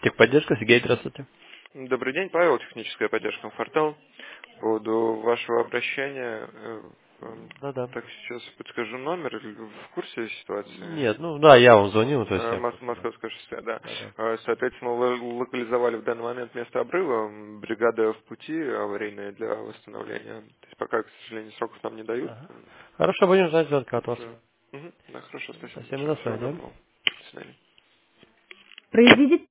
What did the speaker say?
Техподдержка, Сергей, здравствуйте. Добрый день, Павел, техническая поддержка «Инфортел». По поводу вашего обращения, Да-да. так сейчас подскажу номер, или вы в курсе ситуации? Нет, ну да, я вам звонил, то есть я просто, да. Московское шоссе, да. Да-да. Соответственно, локализовали в данный момент место обрыва, бригада в пути аварийная для восстановления. То есть пока, к сожалению, сроков нам не дают. Ага. Хорошо, будем ждать звонка от вас. Да. Да, хорошо, спасибо Спасибо, большое, до всего свидания. доброго. До свидания. Произведите